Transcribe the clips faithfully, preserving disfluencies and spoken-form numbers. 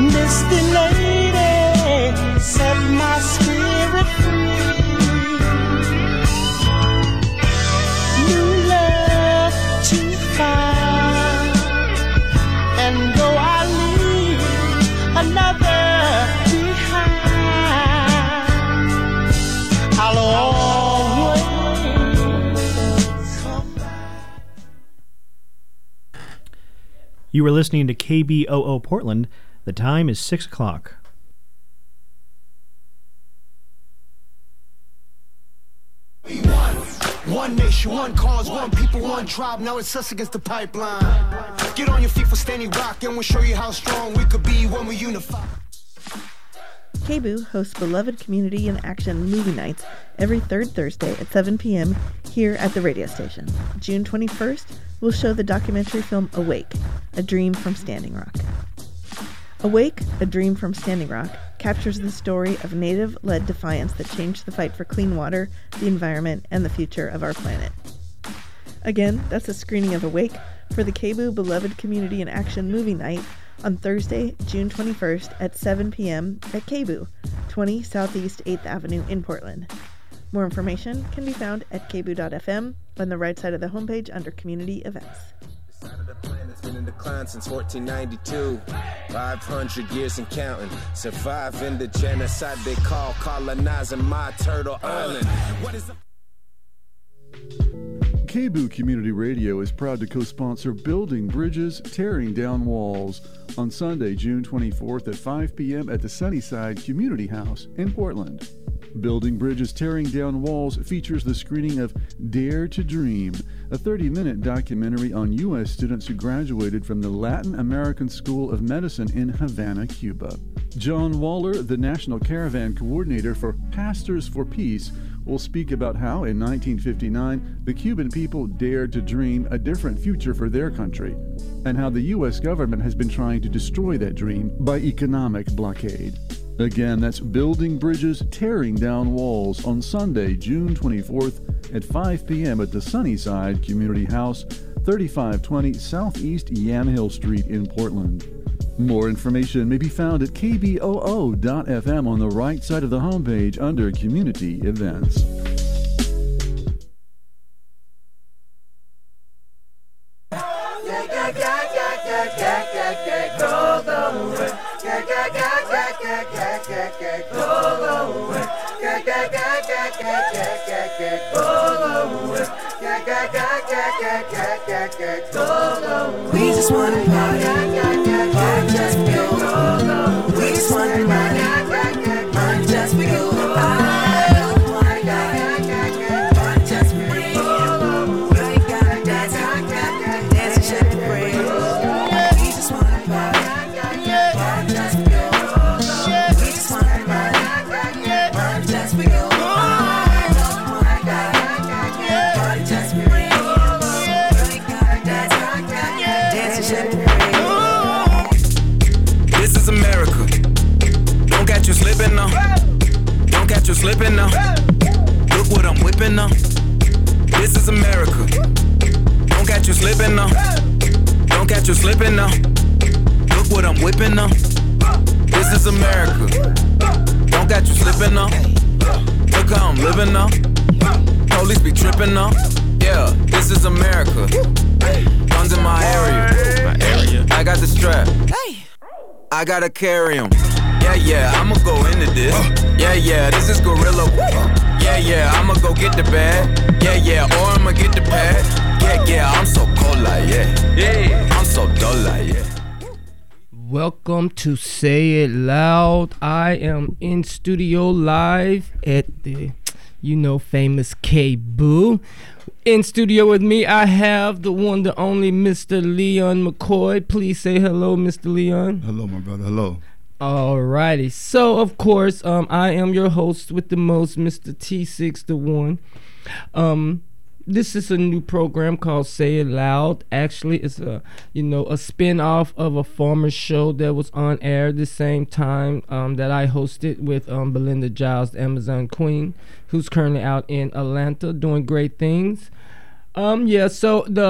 Misty lady, set my spirit free. New love to find, and though I leave another behind, I'll always come back. You were listening to K B O O Portland. The time is six o'clock. One nation, one cause, one people, one tribe. Now it's us against the pipeline. Get on your feet for Standing Rock, and we'll show you how strong we could be when we unify. K B O O hosts beloved community and action movie nights every third Thursday at seven p.m. here at the radio station. June twenty-first, we'll show the documentary film Awake, A Dream from Standing Rock. Awake, A Dream from Standing Rock captures the story of Native-led defiance that changed the fight for clean water, the environment, and the future of our planet. Again, that's a screening of Awake for the K B O O Beloved Community and Action Movie Night on Thursday, June twenty-first at seven p.m. at K B O O, twenty Southeast eighth Avenue in Portland. More information can be found at k b o dot f m on the right side of the homepage under Community Events. Side of the planet's been in decline since fourteen ninety-two. five hundred years and counting. Surviving the genocide they call colonizing my turtle island. What is the... K B O O Community Radio is proud to co-sponsor Building Bridges, Tearing Down Walls on Sunday, June twenty-fourth at five p.m. at the Sunnyside Community House in Portland. Building Bridges, Tearing Down Walls features the screening of Dare to Dream, a thirty-minute documentary on U S students who graduated from the Latin American School of Medicine in Havana, Cuba. John Waller, the National Caravan Coordinator for Pastors for Peace, will speak about how, in nineteen fifty-nine, the Cuban people dared to dream a different future for their country, and how the U S government has been trying to destroy that dream by economic blockade. Again, that's Building Bridges, Tearing Down Walls on Sunday, June twenty-fourth at five p.m. at the Sunnyside Community House, thirty-five twenty Southeast Yamhill Street in Portland. More information may be found at k b o o dot f m on the right side of the homepage under Community Events. We just wanna party, party just for you. We just wanna party, party just for you. Party just for me. We gotta dance, dance and shake and break. We just wanna party, party just for you. We just wanna party, party just for you. Party just for me. This is America. Don't catch you slipping now. Don't catch you slipping now. Look what I'm whipping now. This is America. Don't catch you slipping now. Don't catch you slipping now. Look what I'm whipping now. This is America. Don't catch you slipping now. Look how I'm living now. Police be tripping now. Yeah, this is America. Guns in my area. My area. I got the strap. Hey. I gotta carry 'em. Yeah, yeah, I'ma go into this. Yeah, yeah, this is gorilla. Yeah, yeah, I'ma go get the bag. Yeah, yeah, or I'ma get the pad. Yeah, yeah, I'm so cold like yeah. Yeah, I'm so dull like yeah. Welcome to Say It Loud. I am in studio live at the, you know, famous K B O O. In studio with me, I have the one, the only Mister Leon McCoy. Please say hello, Mister Leon. Hello, my brother. Hello. Alrighty. So, of course, um, I am your host with the most, Mister T six, the one. Um, this is a new program called Say It Loud. Actually, it's a, you know, a spin-off of a former show that was on air the same time um, that I hosted with um, Belinda Giles, the Amazon Queen, who's currently out in Atlanta doing great things. Um, yeah, so the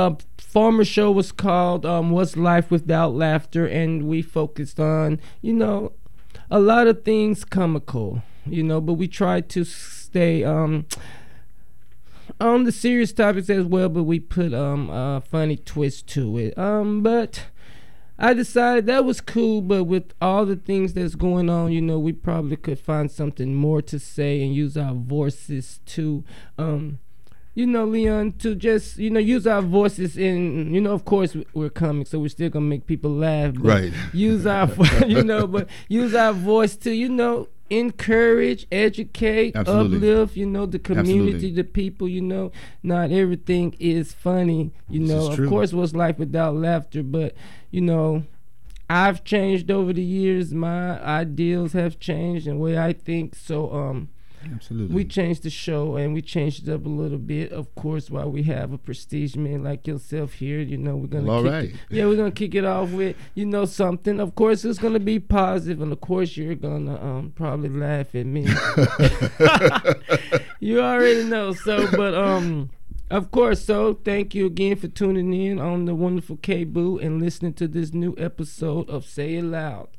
former show was called um, What's Life Without Laughter, and we focused on, you know, a lot of things comical, you know, but we tried to stay um, on the serious topics as well, but we put um, a funny twist to it. Um, but I decided that was cool, but with all the things that's going on, you know, we probably could find something more to say and use our voices to, um, you know, Leon, to just, you know, use our voices in, you know, of course we're comics, so we're still gonna make people laugh. But Right. Use our, you know, but use our voice to, you know, encourage, educate, Absolutely. uplift, you know, the community, Absolutely. the people, you know. Not everything is funny, you This know. is Of true. course, what's life without laughter? But, you know, I've changed over the years. My ideals have changed and the way I think. So, um, Absolutely. we changed the show and we changed it up a little bit. Of course, while we have a prestige man like yourself here, you know, we're gonna Well, all kick right. it, yeah, we're gonna kick it off with, you know, something. Of course, it's gonna be positive, and of course, you're gonna um probably laugh at me. You already know. So, but um. Of course, so thank you again for tuning in on the wonderful K-Boo and listening to this new episode of Say It Loud.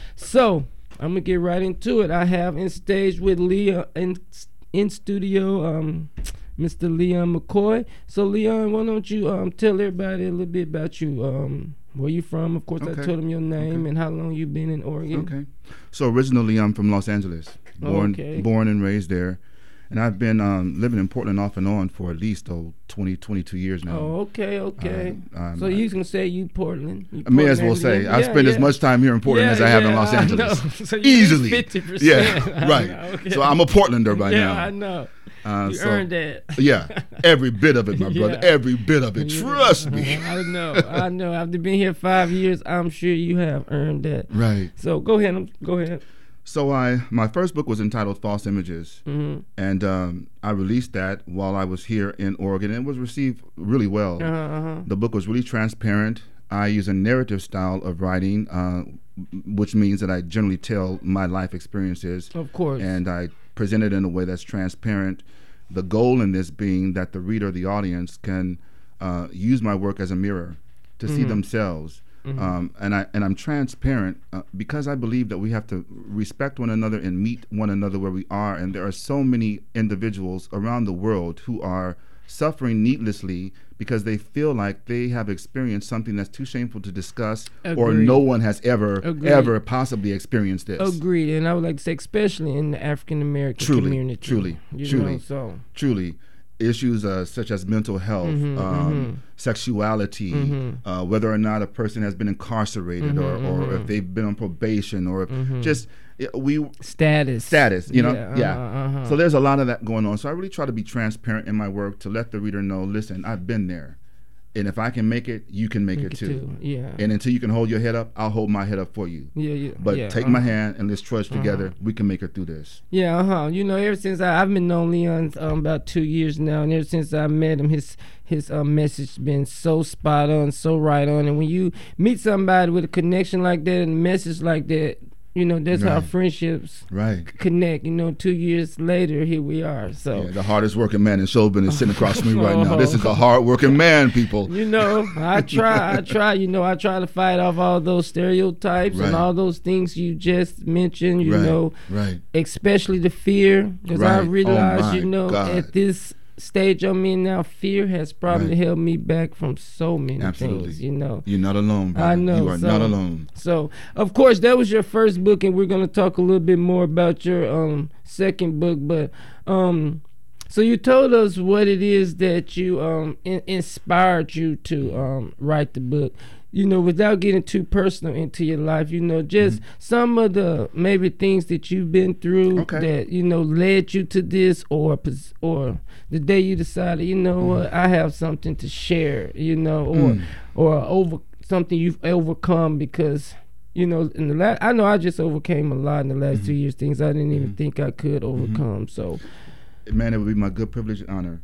So, I'm going to get right into it. I have in stage with Leon, in, in studio, um, Mister Leon McCoy. So, Leon, why don't you um, tell everybody a little bit about you, um, where you from? Of course, I Okay. told them your name Okay. and how long you've been in Oregon. Okay. So originally, I'm from Los Angeles, born Okay. born and raised there, and I've been um, living in Portland off and on for at least oh, twenty, twenty-two years now. Oh, okay, okay. Uh, um, so you can say you Portland. You I may as well Portland, say yeah, I've spent as yeah. much time here in Portland Yeah, as I have in yeah, Los I Angeles. know. So you Easily. fifty percent. Yeah, right. I know, okay. So I'm a Portlander by yeah, now. I know. Uh, You so- earned that. Yeah, every bit of it, my brother. Yeah. Every bit of it. Yeah. Trust me. I know. I know. After being here five years, I'm sure you have earned that. Right. So go ahead. Go ahead. So I, my first book was entitled False Images, Mhm. and um, I released that while I was here in Oregon, and it was received really well. Uh-huh, uh-huh. The book was really transparent. I use a narrative style of writing, uh, which means that I generally tell my life experiences. Of course. And I present it in a way that's transparent. The goal in this being that the reader, the audience, can uh, use my work as a mirror to see Mhm. themselves. Mhm. Um, and I and I'm transparent uh, because I believe that we have to respect one another and meet one another where we are. And there are so many individuals around the world who are suffering needlessly because they feel like they have experienced something that's too shameful to discuss, or Agreed. no one has ever Agreed. ever possibly experienced this. Agreed. And I would like to say, especially in the African American Truly, community. truly, you truly, know, so. truly. Issues uh, such as mental health, Mhm, um, mhm. sexuality, Mhm. uh, whether or not a person has been incarcerated, Mhm, or, or mhm. if they've been on probation, or if Mhm. just yeah, we Status. status, you know, Yeah, yeah. uh-huh, uh-huh. So there's a lot of that going on. So I really try to be transparent in my work to let the reader know, listen, I've been there, and if I can make it, you can make Make it it too. too, yeah. And until you can hold your head up, I'll hold my head up for you. Yeah, yeah, But yeah, take my uh-huh. hand and let's trudge Uh-huh. together. We can make it through this. Yeah, uh huh. You know, ever since I, I've been knowing Leon um, about two years now, and ever since I met him, his his uh, message been so spot on, so right on. And when you meet somebody with a connection like that and a message like that, you know, that's how Right. friendships Right. connect. You know, two years later, here we are. So. Yeah, the hardest working man in showbiz is sitting across from me right now. This is a hard working man, people. You know, I try, I try, you know, I try to fight off all those stereotypes Right. and all those things you just mentioned, you Right, know, right. especially the fear, because I Right. Oh, realize, my you know, God. at this stage I'm in now, fear has probably Right. held me back from so many Absolutely. things, you know. You're not alone, brother. I know. You are so, not alone. So, of course, that was your first book, and we're going to talk a little bit more about your um second book. But, um, so you told us what it is that you um in- inspired you to um write the book. You know, without getting too personal into your life, you know, just some of the maybe things that you've been through Okay. that, you know, led you to this, or pos- or the day you decided, you know what, I have something to share, you know, or Mm. or over something you've overcome because, you know, in the last, I know I just overcame a lot in the last two years, things I didn't even think I could overcome. So, Man, it would be my good privilege and honor.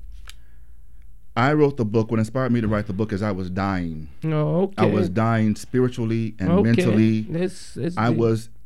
I wrote the book. What inspired me to write the book is I was dying. no, okay. I was dying spiritually and okay. mentally. That's, that's I deep. was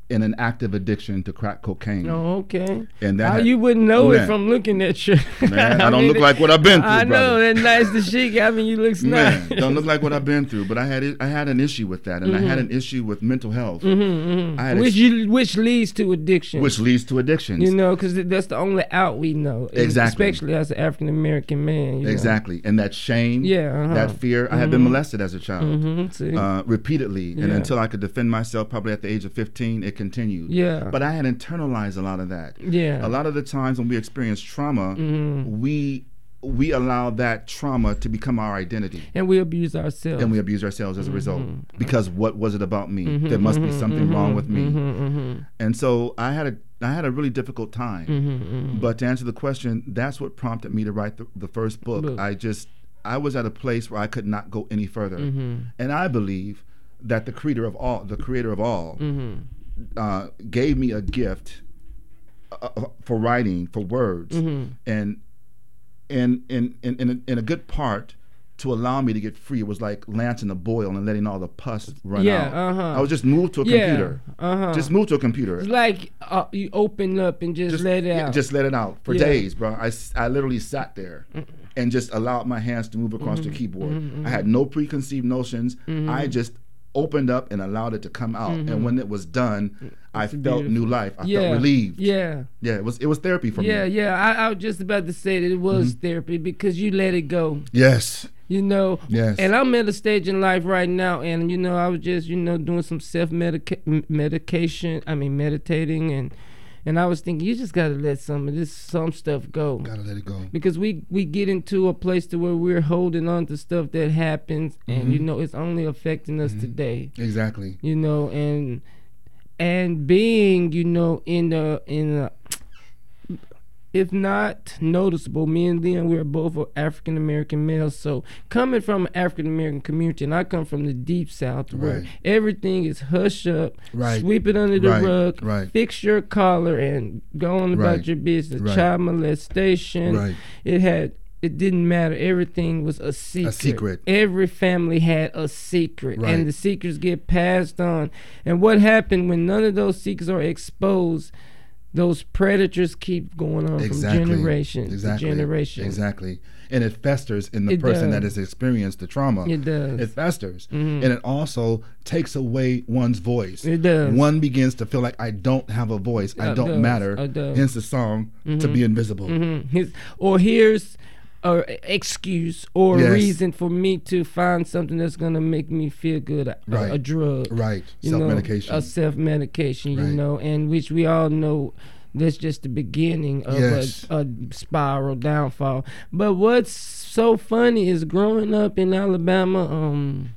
in an active addiction to crack cocaine. Oh, okay. And that How had- you wouldn't know Man. it from looking at you. Man, I don't mean, look like what I've been through, I know brother. that nice the chic. I mean, you look Man, nice. don't look like what I've been through, but I had it, I had an issue with that, and Mm-hmm. I had an issue with mental health, Mhm, mhm. I had which ex- you, which leads to addiction. which leads to addictions. You know, because that's the only out we know. Exactly. Especially as an African American man. You know. Exactly, and that shame, Yeah, uh-huh. that fear. I had been molested as a child, Mhm, see. uh, repeatedly, and Yeah. until I could defend myself, probably at the age of fifteen, it continued. Yeah. But I had internalized a lot of that. Yeah. A lot of the times when we experience trauma, Mhm. we we allow that trauma to become our identity. And we abuse ourselves. And we abuse ourselves as a result. Mm-hmm. Because what was it about me? Mhm, There must be mhm, something mhm, wrong with me. mhm, mhm. And so I had a I had a really difficult time. Mhm, mhm. But to answer the question, that's what prompted me to write the, the first book. Book. I just I was at a place where I could not go any further. Mhm. And I believe that the creator of all, the creator of all, Mhm. uh, gave me a gift uh, for writing, for words, Mhm. and and in in in a, in a good part to allow me to get free. It was like lancing a boil and letting all the pus run Yeah, out. uh-huh. I was just moved to a Yeah, computer. uh-huh. Just moved to a computer. It's like uh, you open up and just, let it yeah, out. Just let it out for Yeah. days, bro. I, s- I literally sat there and just allowed my hands to move across Mm-hmm. the keyboard. I had no preconceived notions. I just opened up and allowed it to come out. And when it was done, I felt beautiful. new life. I yeah. felt relieved. Yeah. Yeah, it was it was therapy for Yeah, me. yeah. I, I was just about to say that it was Mm-hmm. therapy because you let it go. Yes. You know, Yes. and I'm at a stage in life right now, and you know, I was just, you know, doing some self medication. I mean, meditating, and and I was thinking, you just gotta let some of this, some stuff go, Gotta let it go. because we we get into a place to where we're holding on to stuff that happens, and you know, it's only affecting us today. Exactly. You know, and and being, you know, in the in the if not noticeable, me and Leon, we're both African American males. So coming from an African American community, and I come from the deep South, where Right. everything is hush up, Right. sweep it under the Right, rug, right. fix your collar, and go on about Right, your business. right. Child molestation. Right. It had. It didn't matter. Everything was a secret. secret. Every family had a secret, Right. and the secrets get passed on. And what happened when none of those secrets are exposed? Those predators keep going on Exactly. from generation exactly. to generation. Exactly. And it festers in the It person that does. has experienced the trauma. It does. It festers. Mhm. And it also takes away one's voice. It does. One begins to feel like I don't have a voice. I It don't does. matter. It does. Hence the song To Be Invisible. Mhm. His, or here's a excuse or Yes. a reason for me to find something that's gonna make me feel good. A, Right. a drug. Right. You know, Self-medication. a self-medication, Right. you know, and which we all know that's just the beginning of Yes. a, a spiral downfall. But what's so funny is growing up in Alabama, um,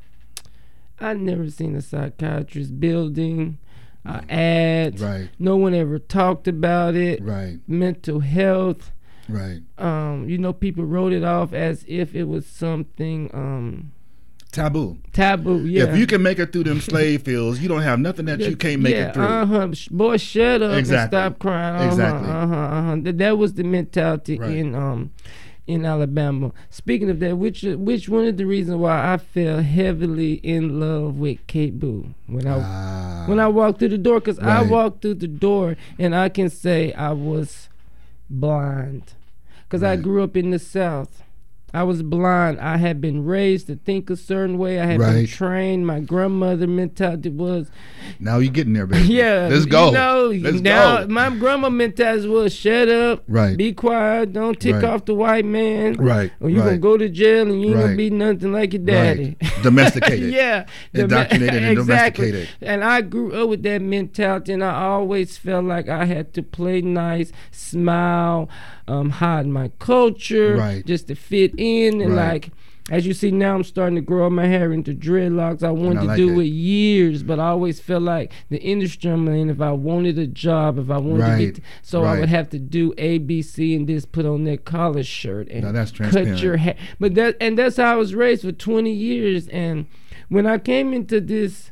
I never seen a psychiatrist building, uh, ad. Right. No one ever talked about it. Right. Mental health. Right. Um, you know, people wrote it off as if it was something um, Taboo. taboo. Yeah. If you can make it through them slave fields, you don't have nothing that you can't make yeah, it through. Uh-huh. Sh- Boy, shut up Exactly. and stop crying. Uh-huh, Exactly. Uh-huh, uh-huh. That, that was the mentality Right. in um in Alabama. Speaking of that, which which one of the reasons why I fell heavily in love with Kate Boo when I Ah. when I walked through the door, because I Right. walked through the door and I can say I was blind, because I Right. grew up in the South. I was blind. I had been raised to think a certain way. I had been Right. trained. My grandmother mentality was, Now you're getting there, baby. yeah, Let's go. You know, Let's now go. my grandma mentality was, shut up, Right. be quiet, don't tick Right. off the white man, Right, or you gonna right. go to jail and you ain't gonna Right. be nothing like your daddy. Right. Domesticated. yeah, Dome- Indoctrinated and exactly. domesticated. And I grew up with that mentality, and I always felt like I had to play nice, smile, um, hide my culture, Right. just to fit in, and Right. like. As you see now, I'm starting to grow my hair into dreadlocks. I wanted I to like do it. it years, but I always felt like the industry I'm in, if I wanted a job, if I wanted to Right, get, so I right. would have to do A, B, C, and this, put on that collar shirt and Now that's cut transparent. your hair. But that, and that's how I was raised for twenty years. And when I came into this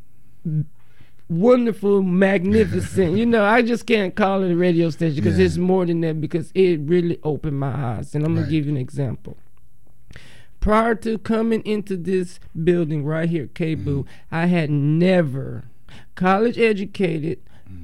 wonderful, magnificent, you know, I just can't call it a radio station because Yeah. it's more than that, because it really opened my eyes. And I'm Right. gonna give you an example. Prior to coming into this building right here, K-Boo, Mm-hmm. I had never, college educated,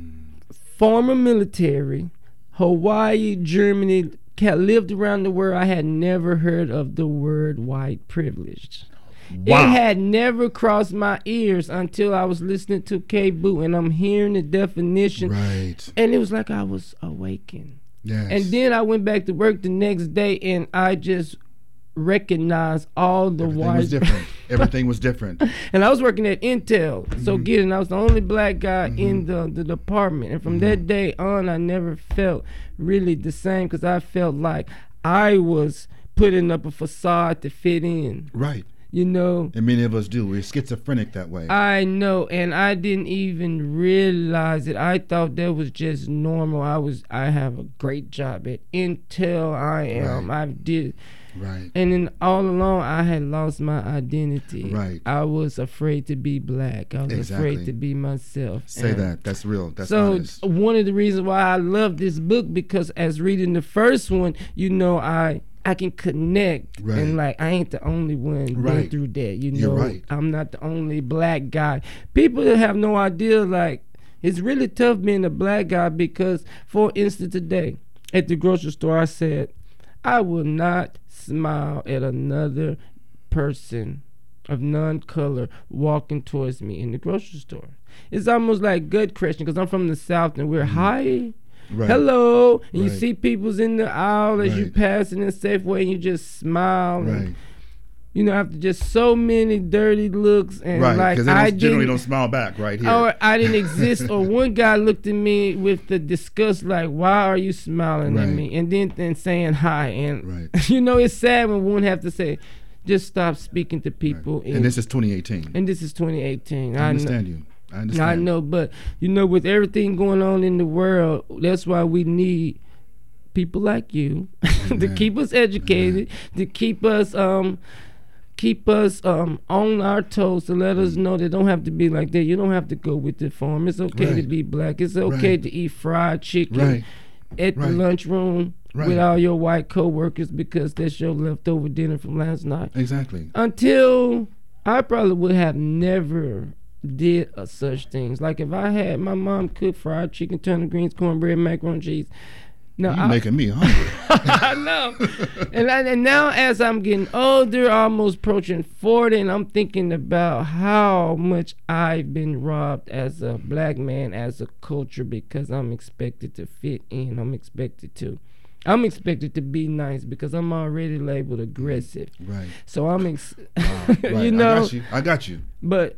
former military, Hawaii, Germany, ca- lived around the world. I had never heard of the word white privilege. Wow. It had never crossed my ears until I was listening to K-Boo, and I'm hearing the definition. Right. And it was like I was awakened. Yes. And then I went back to work the next day, and I just recognized all the Everything white. was different. Everything was different. And I was working at Intel, so Mhm. get it. I was the only black guy Mhm. in the, the department, and from Mhm. that day on, I never felt really the same because I felt like I was putting up a facade to fit in. Right. You know, And many of us do. We're schizophrenic that way. I know, and I didn't even realize it. I thought that was just normal. I was, I have a great job at Intel. I am. Right. I did. Right. And then all along, I had lost my identity. Right. I was afraid to be black. I was Exactly. afraid to be myself. Say And that. That's real. That's so honest. one of the reasons why I love this book, because as reading the first one, you know, I I can connect Right. and like I ain't the only one been Right. through that. You know, You're right. I'm not the only black guy. People have no idea. Like it's really tough being a black guy because, for instance, today at the grocery store, I said I will not smile at another person of non-color walking towards me in the grocery store. It's almost like gut crushing because I'm from the South and we're high. Right. Hello, and you Right. see people's in the aisle as you Right. passing in Safeway, and you just smile. And, Right. you know, after just so many dirty looks, and Right. like Because they I don't, generally didn't, don't smile back right here. or I didn't exist, or one guy looked at me with the disgust, like, "Why are you smiling at Right. me?" And then then saying hi, and Right. you know, it's sad when one have to say, "Just stop speaking to people." And this is twenty eighteen. and this is twenty eighteen. I know- understand you. I understand. I know, but you know, with everything going on in the world, that's why we need people like you to Amen. keep us educated, to keep us um keep us um on our toes, to let us know that don't have to be like that. You don't have to go with the form. It's okay to Right. be black. It's okay Right. to eat fried chicken Right. at the Right. lunchroom Right. with all your white coworkers because that's your leftover dinner from last night. Exactly. Until I probably would have never did uh, such things. Like if I had my mom cook fried chicken, turnip greens, cornbread, macaroni and cheese. Now You I, making me hungry. I know. and, I, and now as I'm getting older, almost approaching forty, and I'm thinking about how much I've been robbed as a black man, as a culture, because I'm expected to fit in. I'm expected to. I'm expected to be nice because I'm already labeled aggressive. Right. So I'm, ex- Wow. Right. you know, I got you. I got you. but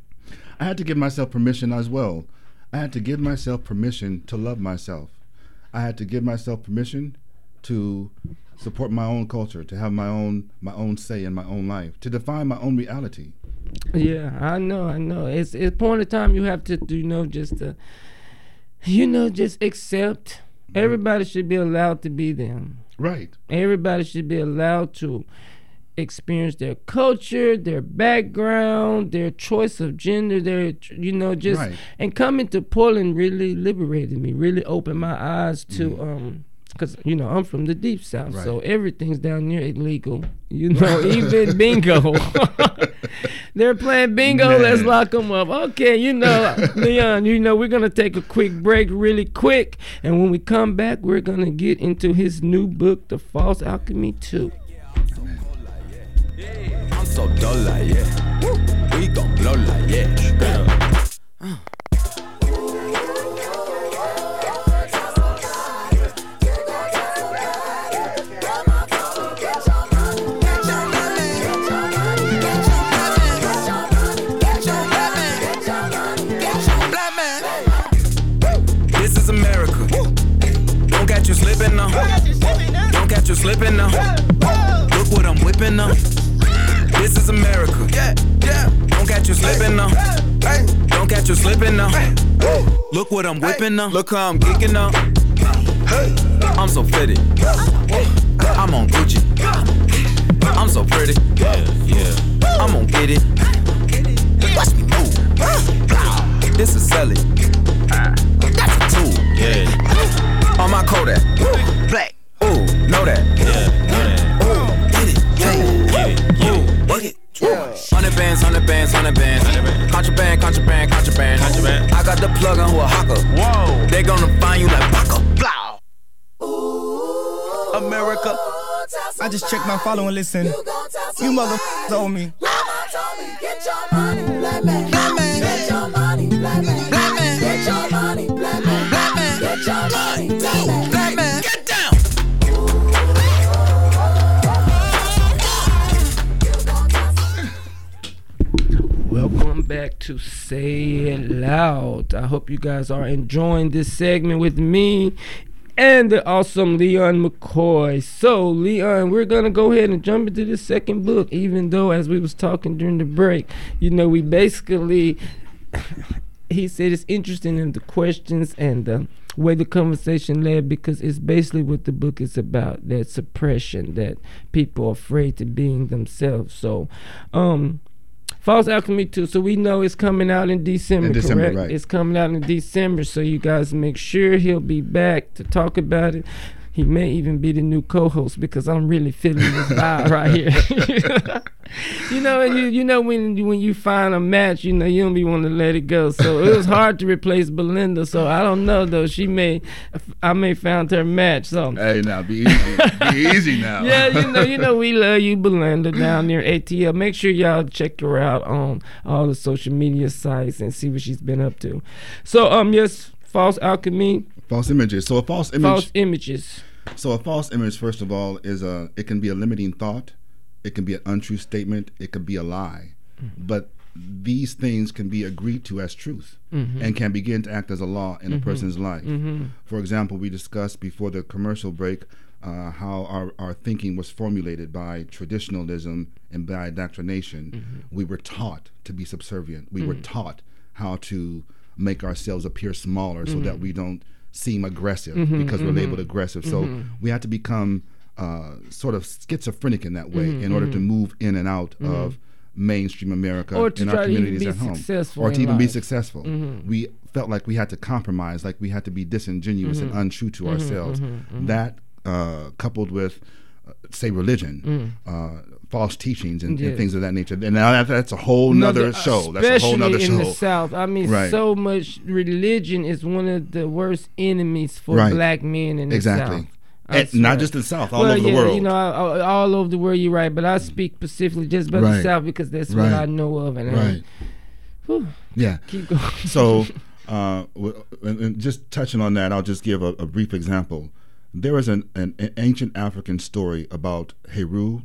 I had to give myself permission as well. I had to give myself permission to love myself. I had to give myself permission to support my own culture, to have my own my own say in my own life, to define my own reality. yeah, I know, I know. It's it's point of time you have to, you know, just to, you know, just accept. Everybody should be allowed to be them. Right. Everybody should be allowed to experience their culture, their background, their choice of gender, their, you know, just, Right. and coming to Portland really liberated me, really opened my eyes to, um, because, you know, I'm from the deep south, Right. so everything's down there illegal, you know, even bingo. They're playing bingo, Man. let's lock them up. Okay, you know, Leon, you know, we're going to take a quick break really quick, and when we come back, we're going to get into his new book, The False Alchemy two. I'm so dull like yeah. We gon' blow like yeah. Uh. This is America. Don't catch you slipping now. Don't catch you slipping now. Look what I'm whipping now. This is America. Yeah, yeah. Don't catch you slipping now. Don't catch you slipping now. Look what I'm whipping now. Look how I'm geeking now. I'm so fitted. I'm on Gucci. I'm so pretty. Yeah, yeah. I'm gonna get it. Watch me move. This is Sally. That's a tool. Yeah. On my Kodak. Black. Ooh, know that. Yeah, know that. Ooh, get it. Yeah, yeah, yeah. Work it. Hundred bands, hundred bands, hundred bands. Contraband, contraband, contraband. plug on who a hawker. Whoa. They gonna find you like Paco. Blah. America. I just checked my follow and listen. You motherfuckers owe me. Get your money, black man. Black man. Get your money, black man. Black man. Get your money, black man. Black man. Get your money, black man. Black man. Get down. Welcome back to Say It Loud. I hope you guys are enjoying this segment with me and the awesome Leon McCoy. So, Leon, we're going to go ahead and jump into the second book, even though, as we was talking during the break, you know, we basically, he said it's interesting in the questions and the way the conversation led, because it's basically what the book is about, that suppression, that people are afraid to being themselves. So, um... False Alchemy two, so we know it's coming out in December, in December, correct? Right. It's coming out in December, so you guys make sure he'll be back to talk about it. He may even be the new co-host, because I'm really feeling this vibe right here. You know, you you know when you, when you find a match, you know you don't be wanting to let it go. So it was hard to replace Belinda. So I don't know though. She may, I may found her match. So hey, now be easy, be easy now. Yeah, you know, you know we love you, Belinda, down there A T L. Make sure y'all check her out on all the social media sites and see what she's been up to. So um, yes, False Alchemy. False images. So a false image. False images. So a false image, first of all, is a. It can be a limiting thought. It can be an untrue statement. It can be a lie. Mm-hmm. But these things can be agreed to as truth, mm-hmm. and can begin to act as a law in mm-hmm. a person's life. Mm-hmm. For example, we discussed before the commercial break uh, how our, our thinking was formulated by traditionalism and by indoctrination. Mm-hmm. We were taught to be subservient. We mm-hmm. were taught how to make ourselves appear smaller mm-hmm. so that we don't seem aggressive mm-hmm, because mm-hmm. we're labeled aggressive. So mm-hmm. we had to become uh, sort of schizophrenic in that way mm-hmm, in order mm-hmm. to move in and out mm-hmm. of mainstream America or to in try our communities to at even be home. Successful or to even life. be successful. Mm-hmm. We felt like we had to compromise, like we had to be disingenuous mm-hmm. and untrue to mm-hmm, ourselves. Mm-hmm, mm-hmm. That uh, coupled with, uh, say, religion, mm. uh, false teachings and, yeah. and things of that nature. And now that, that's a whole nother Another, show. That's a whole nother especially show. in the South. I mean, right. so much religion is one of the worst enemies for right. black men in the exactly. South. And not just in the South, all well, over yeah, the world. You know, all, all over the world, you're right. But I speak specifically just about right. the South because that's right. what I know of. And right. Whew, yeah. Keep going. So, uh, w- and, and just touching on that, I'll just give a, a brief example. There is an, an, an ancient African story about Heru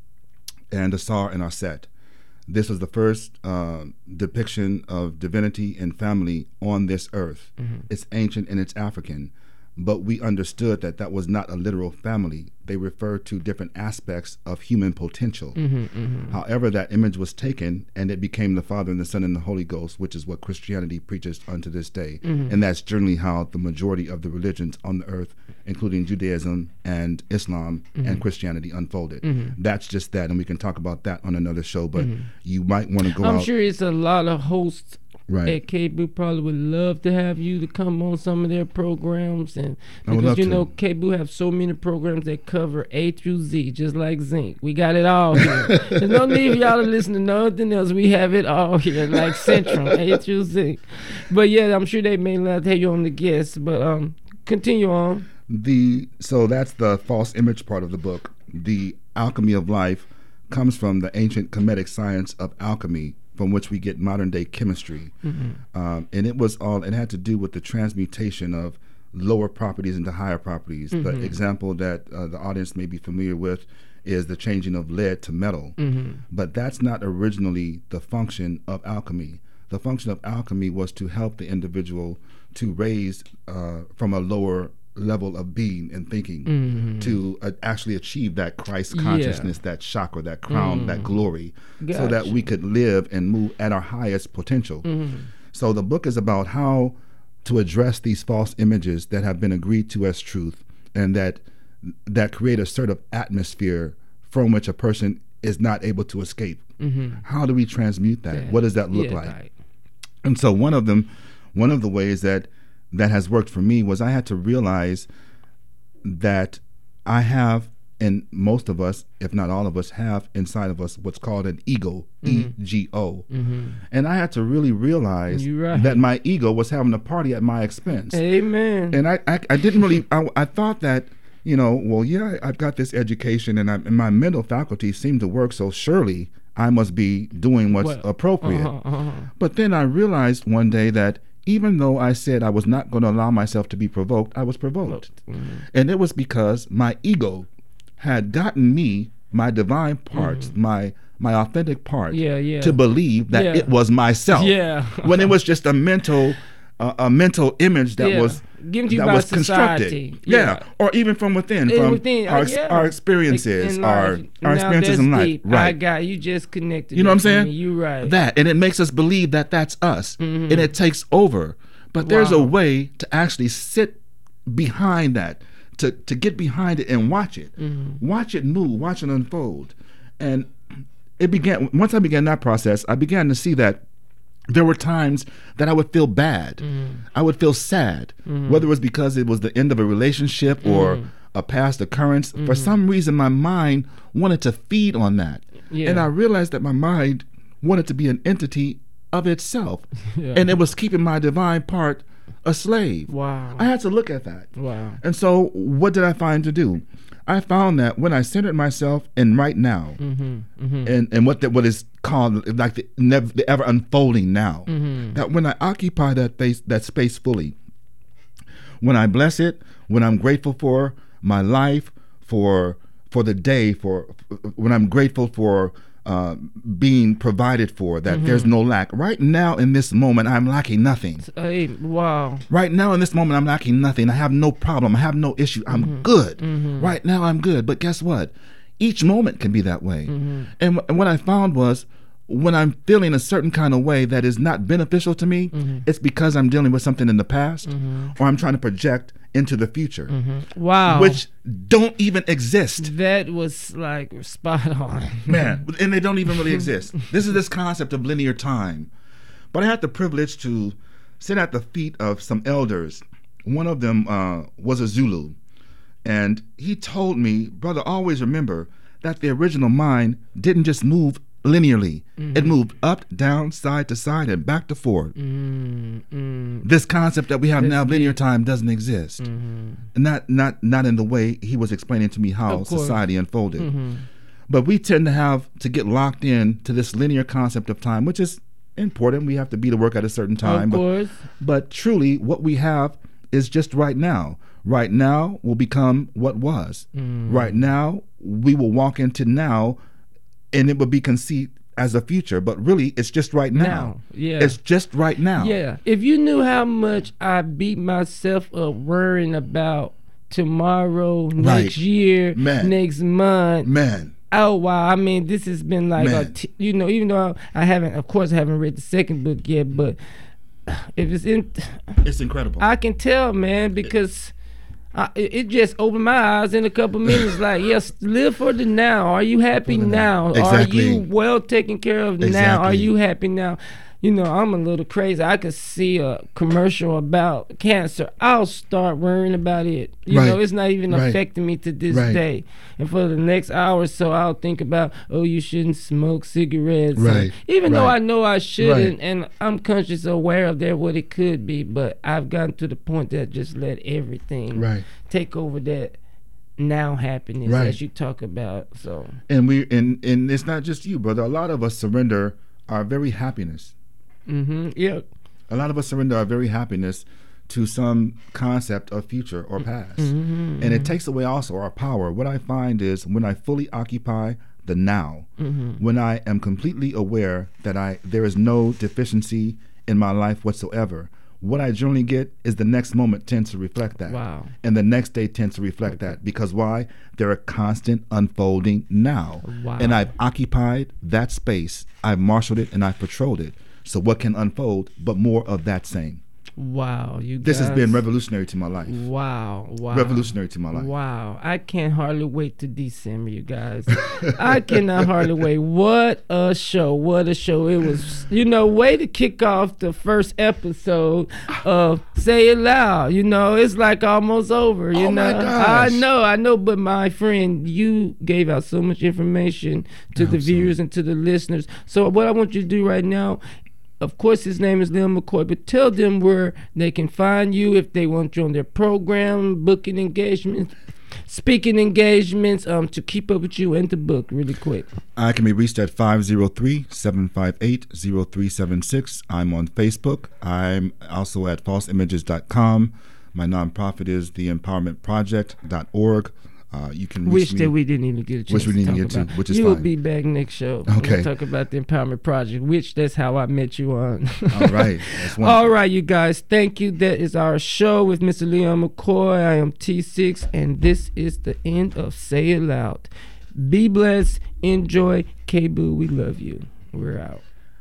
and Asar and Aset. This was the first uh, depiction of divinity and family on this earth. Mm-hmm. It's ancient and it's African. But we understood that that was not a literal family. They referred to different aspects of human potential. Mm-hmm, mm-hmm. However, that image was taken and it became the Father and the Son and the Holy Ghost, which is what Christianity preaches unto this day. Mm-hmm. And that's generally how the majority of the religions on the earth, including Judaism and Islam mm-hmm. and Christianity, unfolded. Mm-hmm. That's just that, and we can talk about that on another show, but mm-hmm. you might want to go I'm out. I'm sure it's a lot of hosts right. at K B O O probably would love to have you to come on some of their programs, and because you know K B O O have so many programs that cover A through Z, just like Zinc. We got it all here. There's no need for y'all to listen to nothing else. We have it all here, like Central A through Z. But yeah, I'm sure they may love to have you on the guest. But um, continue on. The so that's the false image part of the book. The alchemy of life comes from the ancient Kemetic science of alchemy, from which we get modern day chemistry. Mm-hmm. Um, and it was all, it had to do with the transmutation of lower properties into higher properties. Mm-hmm. The example that uh, the audience may be familiar with is the changing of lead to metal. Mm-hmm. But that's not originally the function of alchemy. The function of alchemy was to help the individual to raise uh, from a lower level of being and thinking mm-hmm. to uh, actually achieve that Christ consciousness, yeah. that chakra, that crown, mm. that glory, gotcha. So that we could live and move at our highest potential. Mm-hmm. So the book is about how to address these false images that have been agreed to as truth and that that create a sort of atmosphere from which a person is not able to escape. Mm-hmm. How do we transmute that? Yeah. What does that look yeah, like? Right. And so one of them, one of the ways that that has worked for me was I had to realize that I have and most of us, if not all of us, have inside of us what's called an ego, Mm-hmm. E G O. Mm-hmm. And I had to really realize You're right. that my ego was having a party at my expense. Amen. And I, I, I didn't really, I, I thought that, you know, well, yeah, I've got this education and, I, and my mental faculties seem to work, so surely I must be doing what's Well, appropriate. uh-huh, uh-huh. But then I realized one day that even though I said I was not going to allow myself to be provoked, I was provoked. Mm-hmm. And it was because my ego had gotten me, my divine parts, my my authentic part, Mm-hmm. Yeah, yeah. to believe that Yeah. it was myself. Yeah. When it was just a mental uh, a mental image that Yeah. was Given to you that by was society. constructed. Yeah. Yeah. Or even from within, And from within, our, uh, ex- yeah. our experiences, In our life. our Now experiences that's in life. deep. I Right. got you just connected. You know what I'm it for saying? me. You right. That, and it makes us believe that that's us, Mhm. and it takes over. But there's a Wow. way to actually sit behind that, to to get behind it and watch it, Mm-hmm. watch it move, watch it unfold, and it began. Once I began that process, I began to see that there were times that I would feel bad, I would feel sad, whether it was because it was the end of a relationship or a past occurrence. For some reason, my mind wanted to feed on that, Yeah. and I realized that my mind wanted to be an entity of itself, Yeah. and it was keeping my divine part a slave. Wow. I had to look at that. Wow. And so what did I find to do? I found that when I centered myself in right now, Mm-hmm. Mm-hmm. and, and what the, what is called like the, never, the ever unfolding now, Mm-hmm. that when I occupy that face, that space fully, when I bless it, when I'm grateful for my life, for for the day, for when I'm grateful for uh, being provided for, that there's no lack. Right now in this moment, I'm lacking nothing. Hey, wow. Right now in this moment, I'm lacking nothing. I have no problem. I have no issue. I'm good. Right now, I'm good. But guess what? Each moment can be that way. And, wh- and what I found was when I'm feeling a certain kind of way that is not beneficial to me, it's because I'm dealing with something in the past or I'm trying to project into the future, Wow. which don't even exist. That was like spot on. Man, and they don't even really exist. This is this concept of linear time. But I had the privilege to sit at the feet of some elders. One of them uh, was a Zulu. And he told me, brother, always remember that the original mind didn't just move linearly. It moved up, down, side to side, and back to forward. Mm, mm, This concept that we have That's now, linear deep. time, doesn't exist. Not, not, not in the way he was explaining to me how Of course. society unfolded. mm-hmm. But we tend to have to get locked in to this linear concept of time, which is important. We have to be to work at a certain time. Of But, course. but truly, what we have is just right now. Right now will become what was. Mm. Right now, we will walk into now, and it will be conceived as a future. But really, it's just right now. Now, yeah. It's just right now. Yeah. If you knew how much I beat myself up worrying about tomorrow, next year, Man. next month. Man. Oh wow! I mean, this has been like a Man. t- you know, even though I haven't, of course, I haven't read the second book yet, but if it's in, It's incredible. I can tell, man, because I, it, it just opened my eyes in a couple minutes. Like, yes, live for the now. Are you happy now? Exactly. Are you well taken care of now? Are Exactly. you happy now? You know, I'm a little crazy. I could see a commercial about cancer. I'll start worrying about it. You Right. know, it's not even Right. affecting me to this Right. day. And for the next hour or so, I'll think about, oh, you shouldn't smoke cigarettes. And Right. even though Right. I know I shouldn't, Right. and I'm conscious aware of that, what it could be, but I've gotten to the point that I just let everything Right. take over that now happiness Right. as you talk about. So, And we and and it's not just you, brother. A lot of us surrender our very happiness. mm-hmm, yeah. A lot of us surrender our very happiness to some concept of future or past. Mm-hmm, And it takes away also our power. What I find is when I fully occupy the now, mm-hmm. when I am completely aware that I there is no deficiency in my life whatsoever, what I generally get is the next moment tends to reflect that. Wow. And the next day tends to reflect that. Because why? They're a constant unfolding now. Wow. And I've occupied that space. I've marshaled it and I've patrolled it. So what can unfold but more of that same? Wow, you This guys. has been revolutionary to my life. Wow, wow. Revolutionary to my life. Wow. I can't hardly wait to December, you guys. I cannot hardly wait. What a show. What a show. It was, you know, way to kick off the first episode of Say It Loud. You know, it's like almost over, you Oh, know. my gosh. I know, I know, but my friend, you gave out so much information to the viewers and to the listeners. So what I want you to do right now, of course, his name is Liam McCoy, but tell them where they can find you if they want you on their program, booking engagements, speaking engagements, um, to keep up with you and to book really quick. I can be reached at five oh three, seven five eight, oh three seven six. I'm on Facebook. I'm also at false images dot com. My nonprofit is the empowerment project dot org. Uh, you can reach Wish me. that we didn't even get a chance Which we to didn't talk get to, about. which is You will fine. be back next show. Okay. We'll talk about the Empowerment Project, which that's how I met you on. All right. That's wonderful. All right, you guys. Thank you. That is our show with Mister Leon McCoy. I am T six, and this is the end of Say It Loud. Be blessed. Enjoy. K-Boo, we love you. We're out.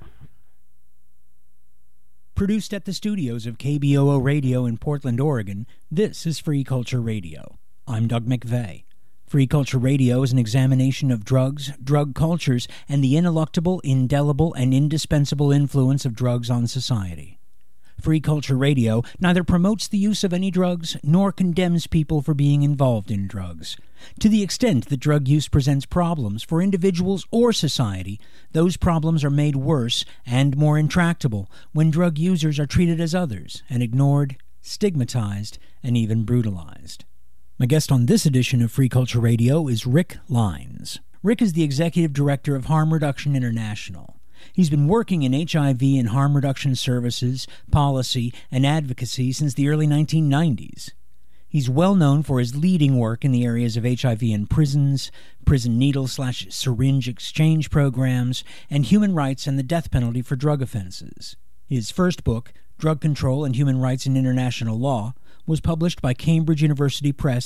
Produced at the studios of K B O O Radio in Portland, Oregon, this is Free Culture Radio. I'm Doug McVeigh. Free Culture Radio is an examination of drugs, drug cultures, and the ineluctable, indelible, and indispensable influence of drugs on society. Free Culture Radio neither promotes the use of any drugs nor condemns people for being involved in drugs. To the extent that drug use presents problems for individuals or society, those problems are made worse and more intractable when drug users are treated as others and ignored, stigmatized, and even brutalized. My guest on this edition of Free Culture Radio is Rick Lines. Rick is the executive director of Harm Reduction International. He's been working in H I V and harm reduction services, policy, and advocacy since the early nineteen nineties. He's well known for his leading work in the areas of H I V in prisons, prison needle slash syringe exchange programs, and human rights and the death penalty for drug offenses. His first book, Drug Control and Human Rights in International Law, was published by Cambridge University Press